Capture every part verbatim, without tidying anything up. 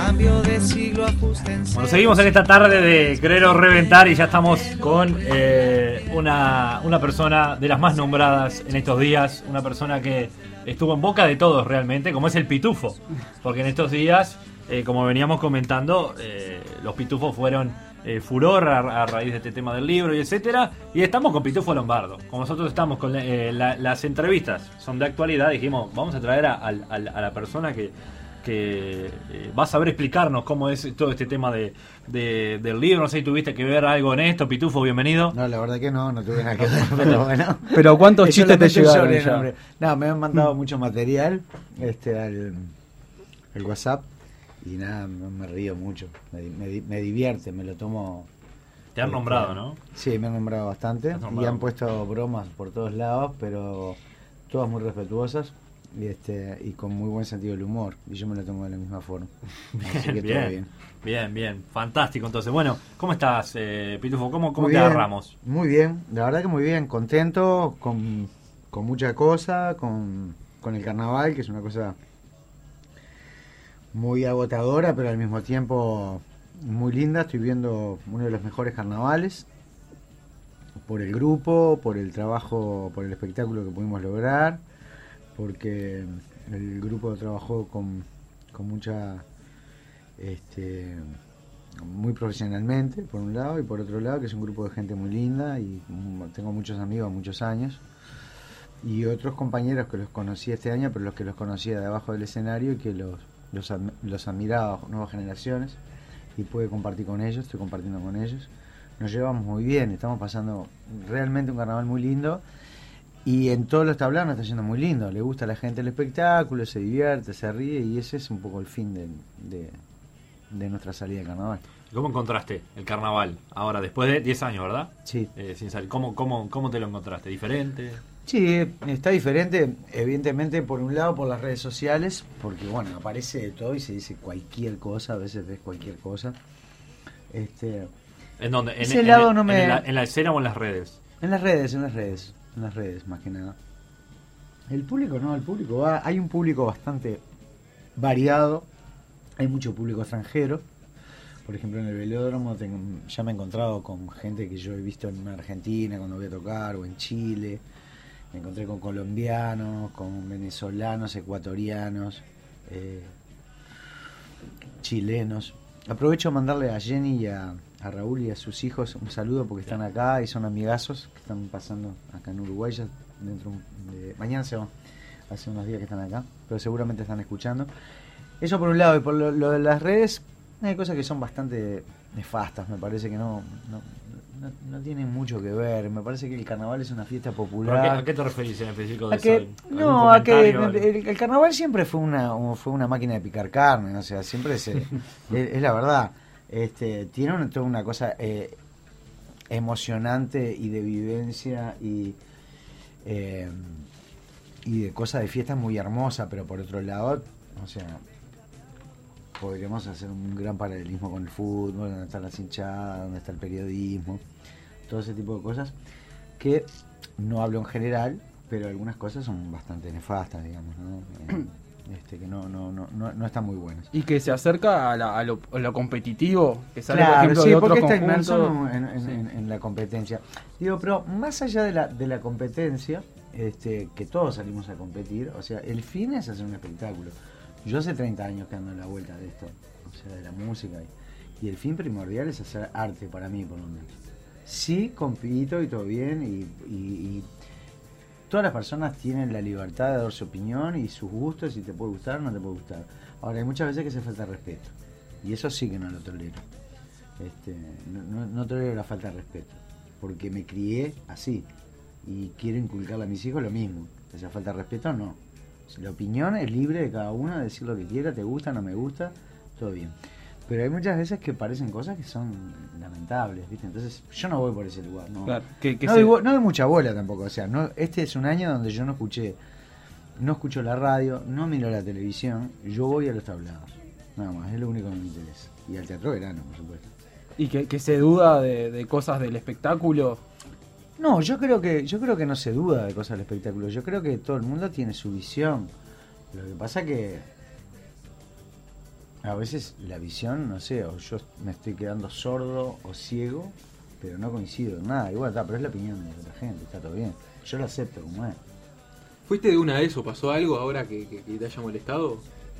Cambio de siglo, ajustense. Bueno, seguimos en esta tarde de Querer o Reventar y ya estamos con eh, una, una persona de las más nombradas en estos días, una persona que estuvo en boca de todos realmente, como es el Pitufo, porque en estos días, eh, como veníamos comentando, eh, los Pitufos fueron eh, furor a, a raíz de este tema del libro y etcétera, y estamos con Pitufo Lombardo. Como nosotros estamos con eh, la, las entrevistas, son de actualidad, dijimos, vamos a traer a, a, a la persona que... que eh, va a saber explicarnos cómo es todo este tema de, de del libro. No sé si tuviste que ver algo en esto. Pitufo, bienvenido. No, la verdad que no, no tuve nada que ver, pero bueno. Pero ¿cuántos chistes te llegaron ya? No, me han mandado mucho material este al, al WhatsApp y nada, me, me río mucho, me, me, me divierte, me lo tomo. Te han este, nombrado, ¿no? Sí, me han nombrado bastante nombrado. Y han puesto bromas por todos lados, pero todas muy respetuosas. Y, este, y con muy buen sentido del humor, y yo me lo tomo de la misma forma. Así que bien, todo bien. Bien, bien, fantástico. Entonces, bueno, ¿cómo estás, eh, Pitufo? ¿Cómo, cómo Muy te bien, agarramos? Muy bien, la verdad que muy bien, contento, con, con mucha cosa, con, con el carnaval, que es una cosa muy agotadora, pero al mismo tiempo muy linda. Estoy viendo uno de los mejores carnavales, por el grupo, por el trabajo, por el espectáculo que pudimos lograr, porque el grupo trabajó con, con mucha este muy profesionalmente por un lado, y por otro lado que es un grupo de gente muy linda, y tengo muchos amigos muchos años, y otros compañeros que los conocí este año, pero los que los conocía de abajo del escenario y que los, los, los admiraba, nuevas generaciones, y pude compartir con ellos, estoy compartiendo con ellos. Nos llevamos muy bien, estamos pasando realmente un carnaval muy lindo. Y en todos los tablados nos está yendo muy lindo. Le gusta a la gente el espectáculo, se divierte, se ríe, y ese es un poco el fin de, de, de nuestra salida de carnaval. ¿Cómo encontraste el carnaval ahora, después de diez años, verdad? Sí. Eh, sin salir. ¿Cómo, cómo, ¿Cómo te lo encontraste? ¿Diferente? Sí, está diferente, evidentemente, por un lado por las redes sociales, porque bueno, aparece de todo y se dice cualquier cosa, a veces ves cualquier cosa. Este, ¿En dónde? ¿En, ese en, lado en, no me... en, la, ¿En la escena o en las redes? En las redes, en las redes. En las redes, más que nada. El público no, el público va, hay un público bastante variado, hay mucho público extranjero. Por ejemplo, en el velódromo tengo, ya me he encontrado con gente que yo he visto en Argentina cuando voy a tocar, o en Chile. Me encontré con colombianos, con venezolanos, ecuatorianos, eh, chilenos. Aprovecho a mandarle a Jenny y a, a Raúl y a sus hijos un saludo, porque están acá y son amigazos que están pasando acá en Uruguay. Ya dentro de, mañana se van, hace unos días que están acá, pero seguramente están escuchando. Eso por un lado. Y por lo, lo de las redes, hay cosas que son bastante nefastas, me parece que no, no, no, no tienen mucho que ver. Me parece que el carnaval es una fiesta popular. ¿A qué, ¿A qué te referís en específico de a que, eso? no, a que el, el, el carnaval siempre fue una fue una máquina de picar carne, o sea, siempre se, es, es la verdad. Este, tiene una, toda una cosa eh, emocionante y de vivencia y eh, y de cosa de fiesta muy hermosa, pero por otro lado, o sea, podríamos hacer un gran paralelismo con el fútbol, donde están las hinchadas, donde está el periodismo, todo ese tipo de cosas, que no hablo en general, pero algunas cosas son bastante nefastas, digamos, ¿no? Eh, este, que no, no, no, no, no están muy buenas. Y que se acerca a, la, a, lo, a lo competitivo, que sale, claro, por ejemplo, sí, de otros porque está conjuntos. inmerso en, en, sí. en, en la competencia. Digo, pero más allá de la, de la competencia, este, que todos salimos a competir, o sea, el fin es hacer un espectáculo. Yo hace treinta años que ando en la vuelta de esto, o sea, de la música, y, y el fin primordial es hacer arte, para mí, por lo menos. Sí, compito y todo bien, y, y, y todas las personas tienen la libertad de dar su opinión y sus gustos, si te puede gustar o no te puede gustar. Ahora, hay muchas veces que se falta respeto, y eso sí que no lo tolero. Este, no, no, no tolero la falta de respeto, porque me crié así, y quiero inculcarle a mis hijos lo mismo. O sea, falta de respeto, no. La opinión es libre de cada uno, de decir lo que quiera, te gusta, no me gusta, todo bien. Pero hay muchas veces que parecen cosas que son lamentables, ¿viste? Entonces yo no voy por ese lugar, ¿no? Claro, que, que no, se... doy, no doy mucha bola tampoco, o sea, no, este es un año donde yo no escuché, no escucho la radio, no miro la televisión, yo voy a los tablados, nada más, es lo único que me interesa. Y al teatro verano, por supuesto. Y que, que se duda de, de cosas del espectáculo. No, yo creo que yo creo que no se duda de cosas del espectáculo. Yo creo que todo el mundo tiene su visión. Lo que pasa que A veces la visión, no sé, o yo me estoy quedando sordo o ciego, pero no coincido en nada. Igual está, pero es la opinión de la gente, está todo bien. Yo lo acepto como es. ¿Fuiste de una vez o pasó algo ahora que, que, que te haya molestado?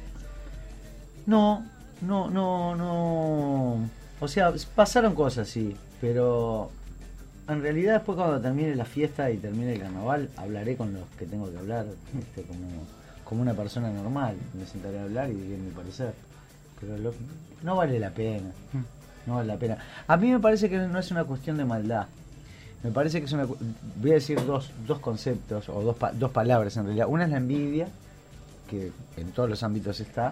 No, no, no, no. O sea, pasaron cosas, sí, pero en realidad después cuando termine la fiesta y termine el carnaval, hablaré con los que tengo que hablar, este, como, como una persona normal. Me sentaré a hablar y diré mi parecer. Pero lo, no vale la pena, no vale la pena. A mí me parece que no es una cuestión de maldad. Me parece que es una... Voy a decir dos, dos conceptos, o dos, pa, dos palabras en realidad. Una es la envidia, que en todos los ámbitos está.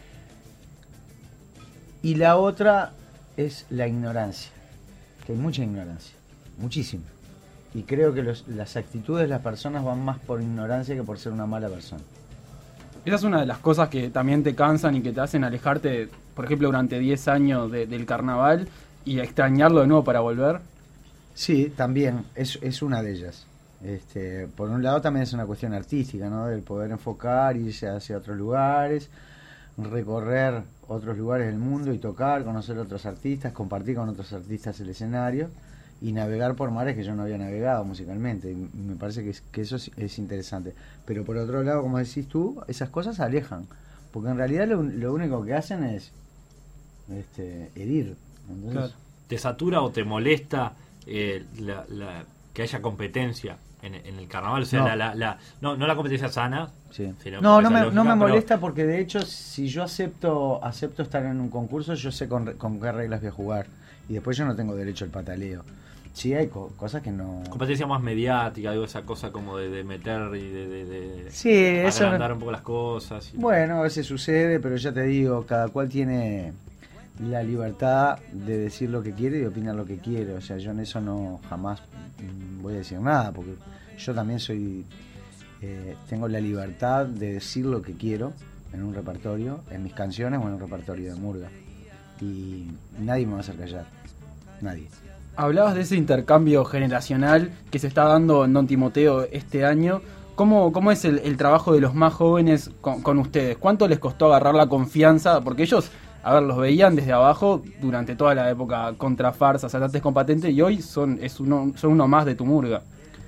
Y la otra es la ignorancia, que hay mucha ignorancia, muchísimo. Y creo que los, las actitudes de las personas van más por ignorancia que por ser una mala persona. Esa es una de las cosas que también te cansan y que te hacen alejarte, por ejemplo, durante diez años de, del carnaval y extrañarlo de nuevo para volver. Sí, también, es, es una de ellas. Este, por un lado también es una cuestión artística, ¿no? Del poder enfocar, irse hacia otros lugares, recorrer otros lugares del mundo y tocar, conocer otros artistas, compartir con otros artistas el escenario y navegar por mares que yo no había navegado musicalmente. Y me parece que, es, que eso es, es interesante. Pero por otro lado, como decís tú, esas cosas alejan, porque en realidad lo, lo único que hacen es este, herir. Entonces, claro. ¿Te satura o te molesta eh, la, la, que haya competencia en, en el carnaval? O sea, no. La, la, la, no, no la competencia sana. Sí. Sino No, no me, lógica, no me pero... molesta porque de hecho si yo acepto acepto estar en un concurso, yo sé con, con qué reglas voy a jugar y después yo no tengo derecho al pataleo. Sí hay co cosas que no... Competencia más mediática, digo, esa cosa como de, de meter y de, de, de sí, eso agrandar un poco las cosas. Y... Bueno, a veces sucede, pero ya te digo, cada cual tiene la libertad de decir lo que quiere y de opinar lo que quiere. O sea, yo en eso no jamás voy a decir nada, porque yo también soy... Eh, tengo la libertad de decir lo que quiero en un repertorio, en mis canciones o en un repertorio de murga. Y nadie me va a hacer callar. Nadie. Hablabas de ese intercambio generacional que se está dando en Don Timoteo este año. ¿Cómo, cómo es el, el trabajo de los más jóvenes con, con ustedes? ¿Cuánto les costó agarrar la confianza? Porque ellos, a ver, los veían desde abajo durante toda la época contra farsas, asaltantes con patente, y hoy son, es uno, son uno más de tu murga.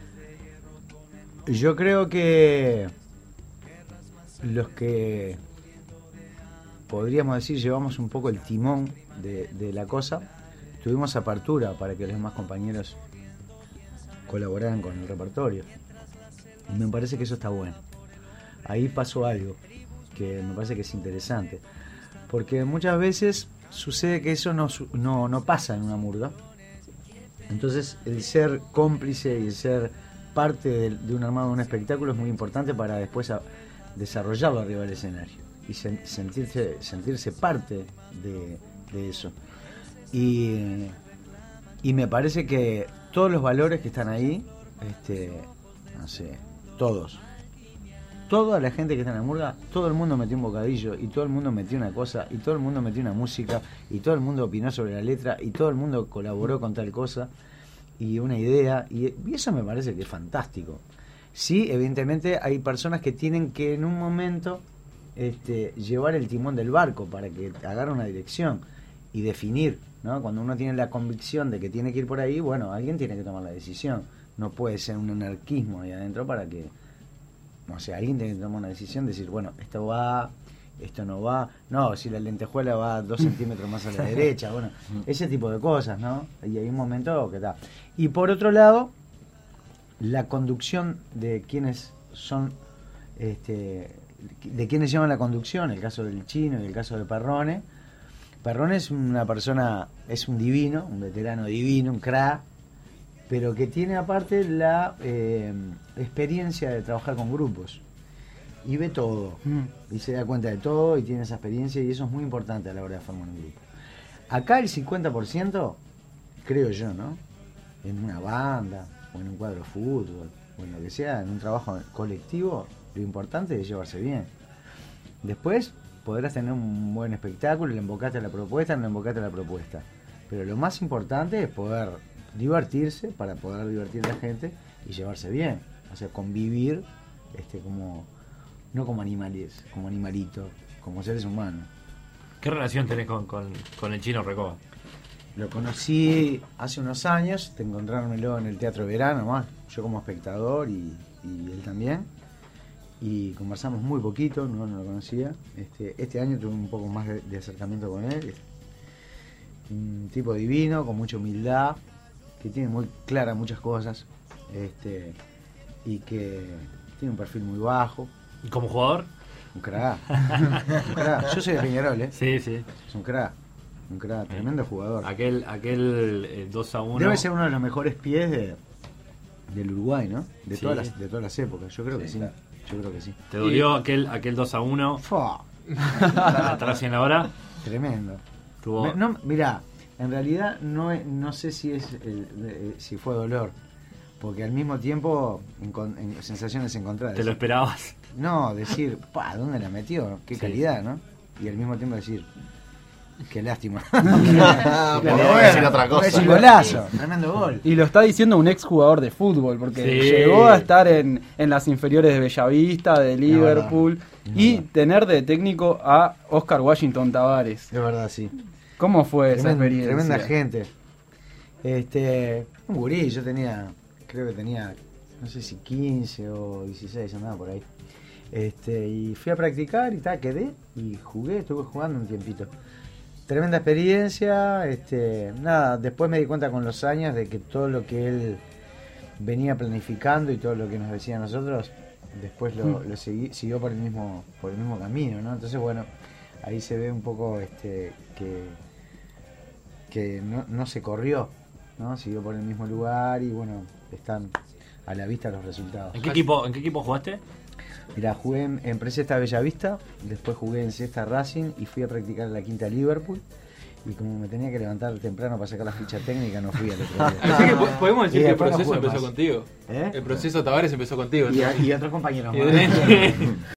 Yo creo que los que podríamos decir llevamos un poco el timón de, de la cosa, tuvimos apertura para que los demás compañeros colaboraran con el repertorio. Y me parece que eso está bueno. Ahí pasó algo que me parece que es interesante. Porque muchas veces sucede que eso no, no, no pasa en una murga. Entonces el ser cómplice y el ser parte de, de un armado de un espectáculo es muy importante para después a, desarrollarlo arriba del escenario. Y sen, sentirse, sentirse parte de, de eso. Y, y me parece que todos los valores que están ahí, este, no sé, todos, toda la gente que está en la murga, todo el mundo metió un bocadillo y todo el mundo metió una cosa y todo el mundo metió una música y todo el mundo opinó sobre la letra y todo el mundo colaboró con tal cosa y una idea y, y eso me parece que es fantástico. Sí, evidentemente hay personas que tienen que en un momento este, llevar el timón del barco para que agarre una dirección y definir, ¿no? Cuando uno tiene la convicción de que tiene que ir por ahí, bueno, alguien tiene que tomar la decisión. No puede ser un anarquismo ahí adentro para que, no sé, alguien tiene que tomar una decisión, decir, bueno, esto va, esto no va, no, si la lentejuela va dos centímetros más a la derecha, bueno, ese tipo de cosas, ¿no? Y hay un momento que está. Y por otro lado, la conducción de quienes son, este, de quienes llevan la conducción, el caso del Chino y el caso de Perrone. Perrone es una persona, es un divino, un veterano divino, un crack, pero que tiene aparte la eh, experiencia de trabajar con grupos y ve todo mm. y se da cuenta de todo y tiene esa experiencia y eso es muy importante a la hora de formar un grupo. Acá el cincuenta por ciento, creo yo, ¿no? En una banda o en un cuadro de fútbol o en lo que sea, en un trabajo colectivo, lo importante es llevarse bien. Después podrás tener un buen espectáculo, le embocaste a la propuesta, no le embocaste a la propuesta, pero lo más importante es poder divertirse para poder divertir a la gente y llevarse bien, o sea, convivir este como no como animales, como animalitos, como seres humanos. ¿Qué relación tenés con, con, con el Chino Recoba? Lo conocí hace unos años, de encontrármelo en el Teatro de Verano, más yo como espectador y, y él también. Y conversamos muy poquito, no, no lo conocía. Este, este año tuve un poco más de, de acercamiento con él. Un tipo divino, con mucha humildad, que tiene muy claras muchas cosas, este, y que tiene un perfil muy bajo. ¿Y como jugador? Un crack. Un crack. Yo soy de Peñarol, ¿eh? Sí, sí. Es un crack. Un crack, tremendo jugador. Aquel, aquel eh, dos a uno. Debe ser uno de los mejores pies de, del Uruguay, ¿no? De, Sí. todas las, de todas las épocas. Yo creo que sí. Yo creo que sí. ¿Te dolió aquel, aquel dos a uno? Fua, Atrás y en la hora. tremendo. Tuvo... Me- no, mirá, en realidad no, es- no sé si es el- eh, si fue dolor, porque al mismo tiempo encon- en- sensaciones encontradas. ¿Te lo esperabas? No, decir, pa, ¿dónde la metió? Qué Sí. calidad, ¿no? Y al mismo tiempo decir, qué lástima. Ah, porque voy a decir otra cosa. Es un golazo, tremendo gol. Y lo está diciendo un ex jugador de fútbol, porque Sí. llegó a estar en, en las inferiores de Bellavista, de Liverpool, verdad, es y verdad. tener de técnico a Oscar Washington Tavares. De verdad, sí. ¿Cómo fue esa Tremenda, experiencia? tremenda gente. Este, un gurí, yo tenía, creo que tenía, no sé si quince o dieciséis, andaba por ahí. Este, y fui a practicar y tal, quedé y jugué, estuve jugando un tiempito. Tremenda experiencia, este, nada, después me di cuenta con los años de que todo lo que él venía planificando y todo lo que nos decía a nosotros, después lo, lo seguí- siguió por el mismo, por el mismo camino, ¿no? Entonces bueno, ahí se ve un poco este que, que no, no se corrió, ¿no? Siguió por el mismo lugar y bueno, están a la vista los resultados. ¿En qué equipo, en qué equipo jugaste? Mirá, jugué en, en Presesta Bellavista, después jugué en Sexta Racing y fui a practicar en la Quinta Liverpool. Y como me tenía que levantar temprano para sacar la ficha técnica, no fui al otro día. Así que po- podemos decir Y que el después no proceso jugué empezó más. contigo. ¿Eh? El proceso Tavares empezó contigo. Y, entonces. y otros compañeros Y más. de-